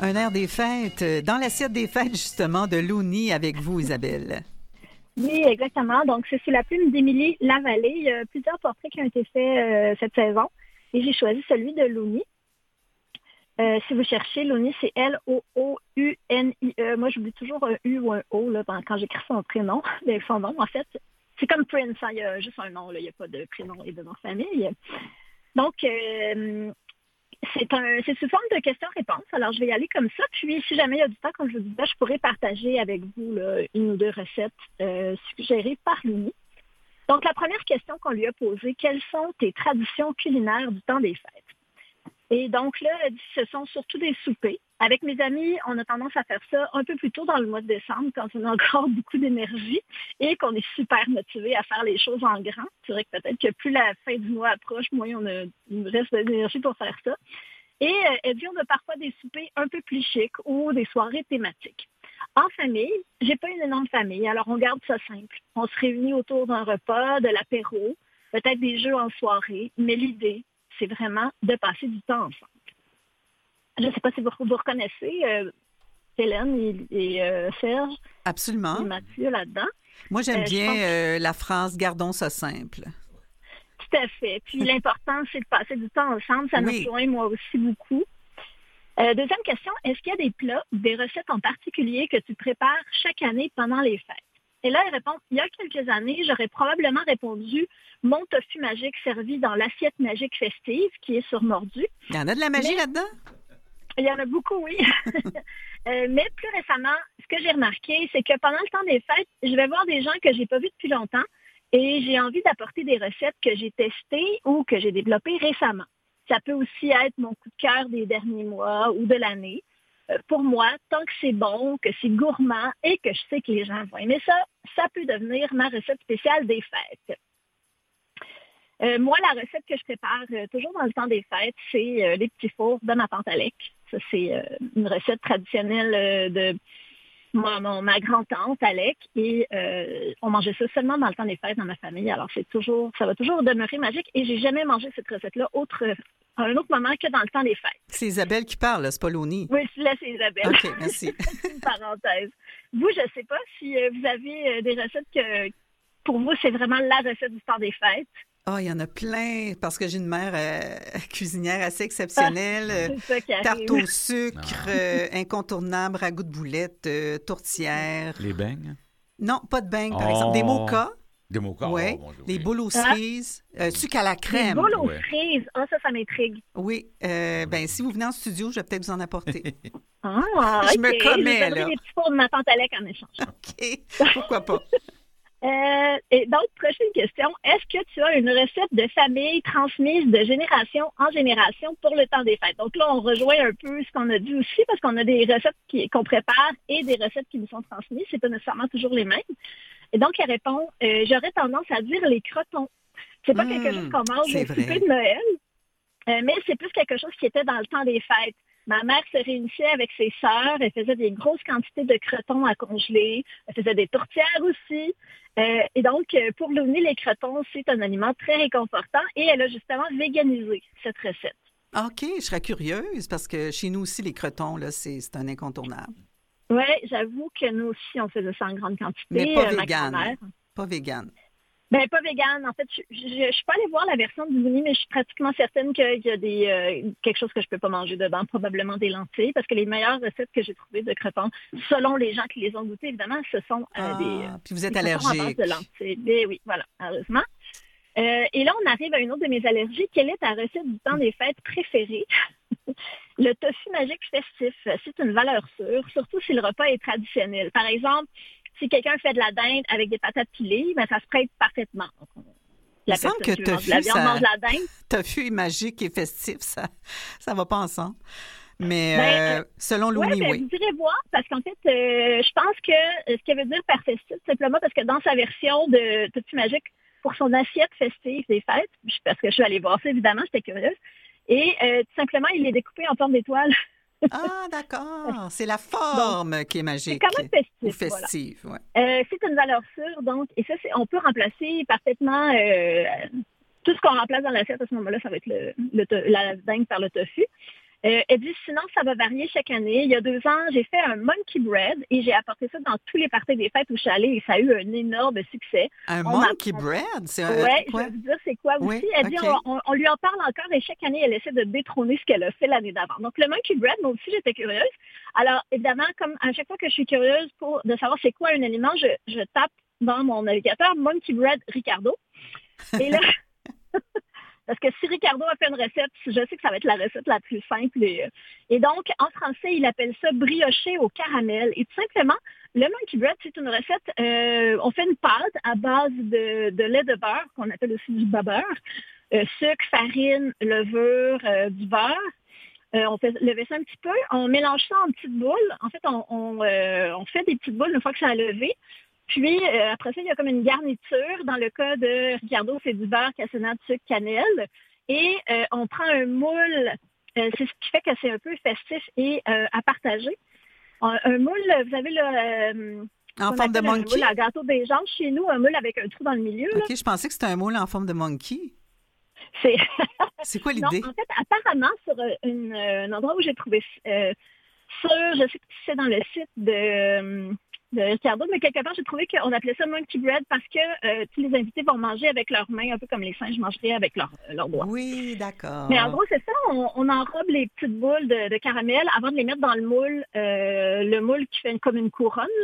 Un air des fêtes, dans l'assiette des fêtes, justement, de Looney avec vous, Isabelle. Oui, exactement. Donc, c'est sous la plume d'Émilie Lavallée. Il y a plusieurs portraits qui ont été faits cette saison. Et j'ai choisi celui de Looney. Si vous cherchez, Looney, c'est L-O-O-U-N-I-E. Moi, j'oublie toujours un U ou un O là, quand j'écris son prénom. Son nom, en fait. C'est comme Prince, hein, il y a juste un nom, là, il n'y a pas de prénom et de nom de famille. Donc, c'est sous forme de questions-réponses. Alors, je vais y aller comme ça. Puis, si jamais il y a du temps, comme je vous disais, je pourrais partager avec vous là, une ou deux recettes suggérées par Looney. Donc, la première question qu'on lui a posée, quelles sont tes traditions culinaires du temps des fêtes? Et donc là, elle dit, ce sont surtout des soupers. Avec mes amis, on a tendance à faire ça un peu plus tôt dans le mois de décembre, quand on a encore beaucoup d'énergie et qu'on est super motivé à faire les choses en grand. C'est vrai que peut-être que plus la fin du mois approche, moins il nous reste d'énergie pour faire ça. Et elle dit, on a parfois des soupers un peu plus chics ou des soirées thématiques. En famille, j'ai pas une énorme famille, alors on garde ça simple. On se réunit autour d'un repas, de l'apéro, peut-être des jeux en soirée, mais l'idée, c'est vraiment de passer du temps ensemble. Je ne sais pas si vous reconnaissez Hélène et Serge. Absolument. Et Mathieu là-dedans. Moi, j'aime bien la phrase « Gardons ça simple ». Tout à fait. Puis l'important, c'est de passer du temps ensemble. Ça me rejoint moi aussi beaucoup. Deuxième question, est-ce qu'il y a des plats, des recettes en particulier que tu prépares chaque année pendant les fêtes? Et là, elle répond, il y a quelques années, j'aurais probablement répondu mon tofu magique servi dans l'assiette magique festive qui est sur Mordu. Il y en a de la magie là-dedans? Il y en a beaucoup, oui. Mais plus récemment, ce que j'ai remarqué, c'est que pendant le temps des fêtes, je vais voir des gens que j'ai pas vus depuis longtemps et j'ai envie d'apporter des recettes que j'ai testées ou que j'ai développées récemment. Ça peut aussi être mon coup de cœur des derniers mois ou de l'année. Pour moi, tant que c'est bon, que c'est gourmand et que je sais que les gens vont aimer ça, ça peut devenir ma recette spéciale des fêtes. Moi, la recette que je prépare toujours dans le temps des fêtes, c'est les petits fours de ma tante Alec. Ça, c'est une recette traditionnelle de ma grand-tante Alec. Et on mangeait ça seulement dans le temps des fêtes dans ma famille. Alors, ça va toujours demeurer magique. Et j'ai jamais mangé cette recette-là à un autre moment que dans le temps des fêtes. C'est Isabelle qui parle, c'est pas Looney. Oui, là, c'est Isabelle. OK, merci. C'est une parenthèse. Vous, je ne sais pas si vous avez des recettes que, pour vous, c'est vraiment la recette du temps des fêtes. Ah, il y en a plein, parce que j'ai une mère cuisinière assez exceptionnelle. Tarte au sucre, incontournable, ragoût de boulettes, tourtière. Les beignes? Non, pas de beignes, par exemple. Des mochas. Des mochas, oui. Des boules aux cerises, sucre à la crème. Des boules aux cerises, ça m'intrigue. Oui, si vous venez en studio, je vais peut-être vous en apporter. Je me commets, là. Je vais des petits fours de ma tante Alec en échange. OK, pourquoi pas. Et donc, prochaine question. Est-ce que tu as une recette de famille transmise de génération en génération pour le temps des fêtes? Donc là, on rejoint un peu ce qu'on a dit aussi parce qu'on a des recettes qu'on prépare et des recettes qui nous sont transmises. C'est pas nécessairement toujours les mêmes. Et donc, elle répond, j'aurais tendance à dire les crotons. C'est pas quelque chose qu'on mange au souper de Noël, mais c'est plus quelque chose qui était dans le temps des fêtes. Ma mère se réunissait avec ses sœurs, elle faisait des grosses quantités de crotons à congeler, elle faisait des tourtières aussi. Et donc, pour Looney, les crotons, c'est un aliment très réconfortant et elle a justement véganisé cette recette. OK, je serais curieuse parce que chez nous aussi, les crotons, là, c'est un incontournable. Oui, j'avoue que nous aussi, on faisait ça en grande quantité. Mais pas végane. Pas végane. Ben pas végane. En fait, je suis pas allée voir la version du Looney, mais je suis pratiquement certaine qu'il y a quelque chose que je peux pas manger dedans, probablement des lentilles, parce que les meilleures recettes que j'ai trouvées de crotons, selon les gens qui les ont goûtées, évidemment, ce sont puis vous êtes allergique. À base de lentilles. Mais oui, voilà, heureusement. Et là, on arrive à une autre de mes allergies. Quelle est ta recette du temps des fêtes préférée? Le tofu magique festif, c'est une valeur sûre, surtout si le repas est traditionnel. Par exemple, si quelqu'un fait de la dinde avec des patates pilées, ça se prête parfaitement. Il semble que tofu est magique et festif, ça va pas ensemble. Mais selon Looney, oui. Vous irez voir, parce qu'en fait, je pense que ce qu'elle veut dire par festif, simplement parce que dans sa version de tofu magique, pour son assiette festive des fêtes, parce que je suis allée voir ça, évidemment, j'étais curieuse, et tout simplement, il est découpé en forme d'étoile. Ah, d'accord. C'est la forme qui est magique. C'est quand même festif. Ou festive, voilà. C'est une valeur sûre, donc, et ça, on peut remplacer parfaitement tout ce qu'on remplace dans l'assiette à ce moment-là, ça va être la dinde par le tofu. Elle dit, sinon, ça va varier chaque année. Il y a 2 ans, j'ai fait un monkey bread et j'ai apporté ça dans tous les parties des fêtes où je suis allée et ça a eu un énorme succès. Monkey bread? C'est ouais, je vais vous dire c'est quoi aussi. Elle dit, on lui en parle encore et chaque année, elle essaie de détrôner ce qu'elle a fait l'année d'avant. Donc, le monkey bread, moi aussi, j'étais curieuse. Alors, évidemment, comme à chaque fois que je suis curieuse de savoir c'est quoi un aliment, je tape dans mon navigateur monkey bread Ricardo. Et là... Parce que si Ricardo a fait une recette, je sais que ça va être la recette la plus simple. Et donc, en français, il appelle ça brioché au caramel. Et tout simplement, le monkey bread, c'est une recette, on fait une pâte à base de lait de beurre, qu'on appelle aussi du beurre, sucre, farine, levure, du beurre. On fait lever ça un petit peu. On mélange ça en petites boules. En fait, on fait des petites boules une fois que ça a levé. Puis, après ça, il y a comme une garniture. Dans le cas de Ricardo, c'est du beurre, cassonade, sucre, cannelle. Et on prend un moule. C'est ce qui fait que c'est un peu festif et à partager. Un moule, vous avez le... en forme de monkey? Un moule à gâteau des jambes chez nous, un moule avec un trou dans le milieu. OK, je pensais que c'était un moule en forme de monkey. C'est quoi l'idée? Non, en fait, apparemment, sur un endroit où j'ai trouvé ça, je sais que c'est dans le site de Ricardo, mais quelque part, j'ai trouvé qu'on appelait ça monkey bread parce que tous les invités vont manger avec leurs mains, un peu comme les singes mangeraient avec leurs doigts. Oui, d'accord. Mais en gros, c'est ça, on enrobe les petites boules de caramel avant de les mettre dans le moule qui fait comme une couronne, là.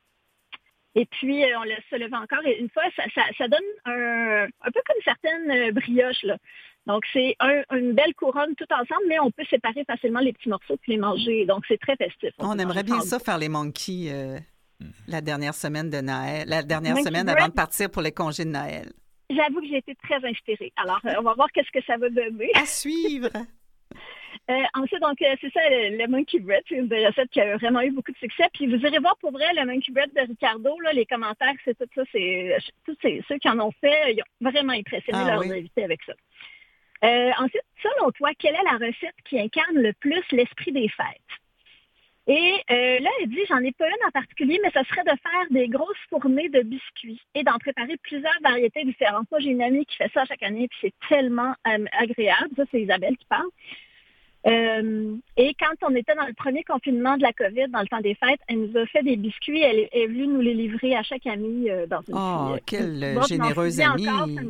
Et puis, on laisse se lever encore. Et une fois, ça donne un peu comme certaines brioches, là. Donc, c'est une belle couronne tout ensemble, mais on peut séparer facilement les petits morceaux et les manger. Donc, c'est très festif. On aimerait bien ça, faire les monkeys la dernière semaine de Noël, la dernière semaine avant de partir pour les congés de Noël. J'avoue que j'ai été très inspirée. Alors, on va voir qu'est-ce que ça va donner. À suivre! Ensuite, donc, c'est ça, le monkey bread, c'est une recette qui a vraiment eu beaucoup de succès. Puis vous irez voir pour vrai le monkey bread de Ricardo, là, les commentaires, c'est tout ça, c'est tous ceux qui en ont fait, ils ont vraiment impressionné leurs invités avec ça. Ensuite, selon toi, quelle est la recette qui incarne le plus l'esprit des fêtes? Et là, elle dit, j'en ai pas une en particulier, mais ce serait de faire des grosses fournées de biscuits et d'en préparer plusieurs variétés différentes. Moi, j'ai une amie qui fait ça chaque année, puis c'est tellement agréable. Ça, c'est Isabelle qui parle. Et quand on était dans le premier confinement de la COVID, dans le temps des fêtes, elle nous a fait des biscuits. Elle est venue nous les livrer à chaque amie dans une Oh, quelle généreuse amie!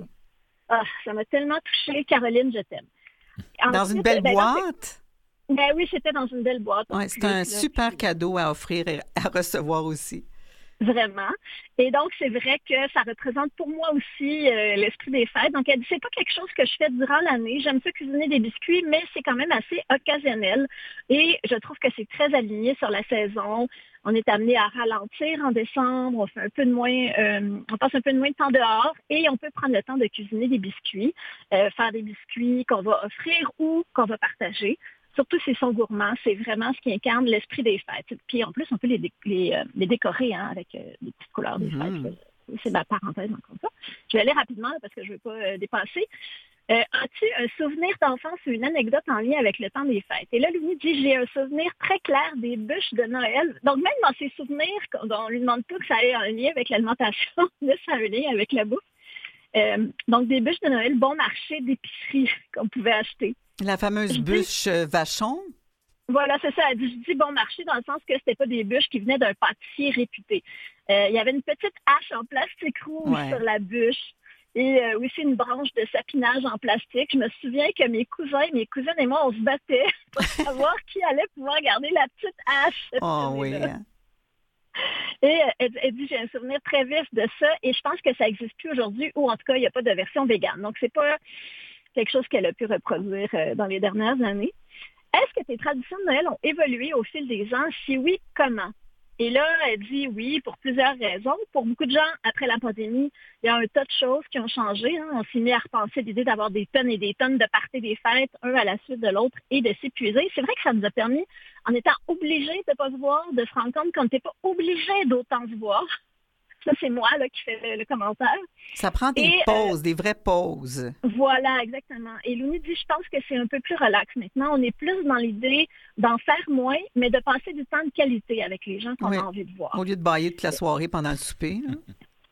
Ça m'a tellement touchée. Caroline, je t'aime. Dans une belle boîte? Oui, c'était dans une belle boîte. Ouais, c'est un super cadeau à offrir et à recevoir aussi. Vraiment. Et donc, c'est vrai que ça représente pour moi aussi l'esprit des fêtes. Donc, elle dit, c'est pas quelque chose que je fais durant l'année. J'aime ça cuisiner des biscuits, mais c'est quand même assez occasionnel. Et je trouve que c'est très aligné sur la saison. On est amené à ralentir en décembre. On fait un peu de moins, on passe un peu de moins de temps dehors et on peut prendre le temps de cuisiner des biscuits, faire des biscuits qu'on va offrir ou qu'on va partager. Surtout s'ils sont gourmands, c'est vraiment ce qui incarne l'esprit des fêtes. Puis en plus, on peut les décorer avec des petites couleurs des fêtes. C'est ma parenthèse encore ça. Je vais aller rapidement là, parce que je ne veux pas dépasser. As-tu un souvenir d'enfance ou une anecdote en lien avec le temps des fêtes? Et là, Louis dit, j'ai un souvenir très clair des bûches de Noël. Donc même dans ses souvenirs, on ne lui demande pas que ça ait un lien avec l'alimentation, mais ça a un lien avec la bouffe. Donc des bûches de Noël, bon marché d'épicerie qu'on pouvait acheter. La fameuse bûche Vachon? Voilà, c'est ça. Je dis bon marché dans le sens que c'était pas des bûches qui venaient d'un pâtissier réputé. Il y avait une petite hache en plastique rouge sur la bûche et aussi une branche de sapinage en plastique. Je me souviens que mes cousines et moi, on se battait pour savoir qui allait pouvoir garder la petite hache. Oh oui. Et elle dit, j'ai un souvenir très vif de ça et je pense que ça n'existe plus aujourd'hui ou en tout cas, il n'y a pas de version végane. Donc, c'est pas quelque chose qu'elle a pu reproduire dans les dernières années. Est-ce que tes traditions de Noël ont évolué au fil des ans? Si oui, comment? Et là, elle dit oui, pour plusieurs raisons. Pour beaucoup de gens, après la pandémie, il y a un tas de choses qui ont changé. On s'est mis à repenser l'idée d'avoir des tonnes et des tonnes de parties des fêtes, un à la suite de l'autre, et de s'épuiser. C'est vrai que ça nous a permis, en étant obligés de ne pas se voir, de se rendre compte qu'on n'était pas obligés d'autant se voir. Ça, c'est moi là, qui fais le commentaire. Ça prend des pauses, des vraies pauses. Voilà, exactement. Et Louni dit, je pense que c'est un peu plus relax maintenant. On est plus dans l'idée d'en faire moins, mais de passer du temps de qualité avec les gens qu'on a envie de voir. Au lieu de bâiller toute la soirée pendant le souper. Là.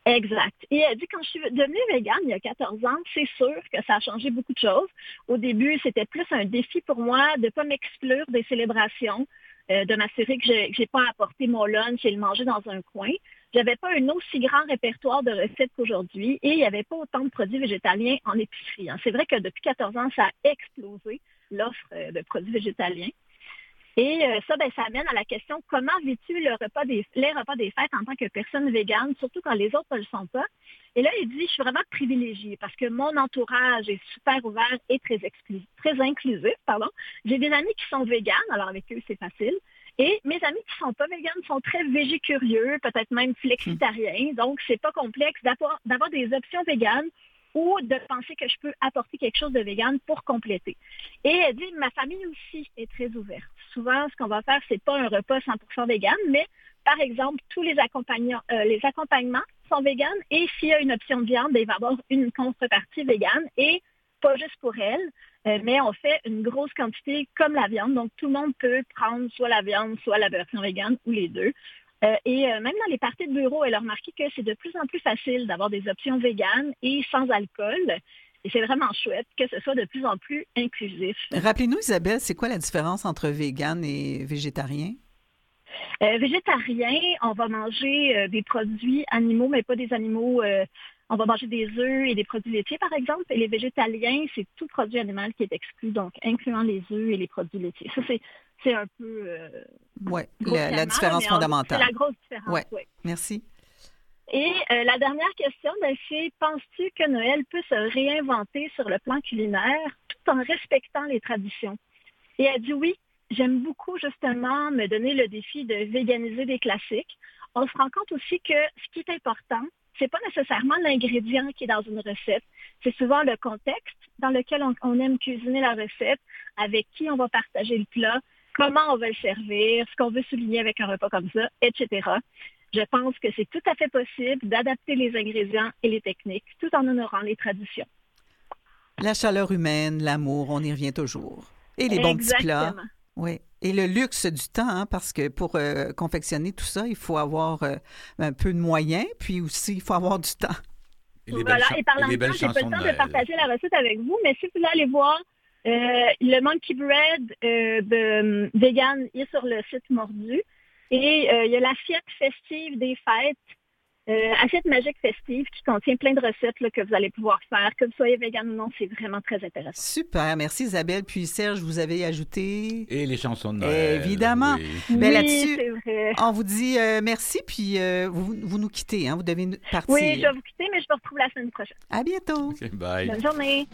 Exact. Et elle dit, quand je suis devenue végane il y a 14 ans, c'est sûr que ça a changé beaucoup de choses. Au début, c'était plus un défi pour moi de ne pas m'exclure des célébrations, de m'assurer que j'ai pas apporté mon lunch et le manger dans un coin. J'avais pas un aussi grand répertoire de recettes qu'aujourd'hui et il n'y avait pas autant de produits végétaliens en épicerie. C'est vrai que depuis 14 ans, ça a explosé l'offre de produits végétaliens. Et ça amène à la question, comment vis-tu les repas des fêtes en tant que personne végane, surtout quand les autres ne le sont pas? Et là, il dit, je suis vraiment privilégiée parce que mon entourage est super ouvert et très inclusif. J'ai des amis qui sont véganes, alors avec eux, c'est facile. Et mes amis qui ne sont pas véganes sont très végécurieux, peut-être même flexitariens. Donc, c'est pas complexe d'avoir des options véganes ou de penser que je peux apporter quelque chose de vegan pour compléter. Et elle dit, ma famille aussi est très ouverte. Souvent, ce qu'on va faire, c'est pas un repas 100% vegan, mais par exemple, tous les accompagnements sont véganes et s'il y a une option de viande, il va y avoir une contrepartie végane et pas juste pour elle, mais on fait une grosse quantité comme la viande. Donc, tout le monde peut prendre soit la viande, soit la version végane ou les deux. Et même dans les parties de bureau, elle a remarqué que c'est de plus en plus facile d'avoir des options véganes et sans alcool. Et c'est vraiment chouette que ce soit de plus en plus inclusif. Rappelez-nous, Isabelle, c'est quoi la différence entre végane et végétarien? Végétarien, on va manger des produits animaux, mais pas des animaux. On va manger des œufs et des produits laitiers, par exemple. Et les végétaliens, c'est tout produit animal qui est exclu, donc incluant les œufs et les produits laitiers. Ça, c'est un peu... oui, la différence fondamentale. C'est la grosse différence, oui. Oui. Merci. Et la dernière question, c'est penses-tu que Noël peut se réinventer sur le plan culinaire tout en respectant les traditions? Et elle dit oui, j'aime beaucoup justement me donner le défi de véganiser des classiques. On se rend compte aussi que ce qui est important, c'est pas nécessairement l'ingrédient qui est dans une recette, c'est souvent le contexte dans lequel on aime cuisiner la recette, avec qui on va partager le plat, comment on va le servir, ce qu'on veut souligner avec un repas comme ça, etc. Je pense que c'est tout à fait possible d'adapter les ingrédients et les techniques tout en honorant les traditions. La chaleur humaine, l'amour, on y revient toujours. Et les bons petits plats. Oui. Et le luxe du temps, parce que pour confectionner tout ça, il faut avoir un peu de moyens, puis aussi, il faut avoir du temps. Et par j'ai pas le temps de partager la recette avec vous, mais si vous voulez aller voir le Monkey Bread de Vegan, il est sur le site Mordu. Et il y a l'assiette festive des fêtes, assiette magique festive qui contient plein de recettes là, que vous allez pouvoir faire, que vous soyez vegan ou non, c'est vraiment très intéressant. Super, merci Isabelle. Puis Serge, vous avez ajouté... Et les chansons de Noël. Évidemment. Oui, là-dessus, c'est vrai. On vous dit merci, puis vous nous quittez, hein, vous devez partir. Oui, je vais vous quitter, mais je vous retrouve la semaine prochaine. À bientôt. Okay, bye. Bonne journée.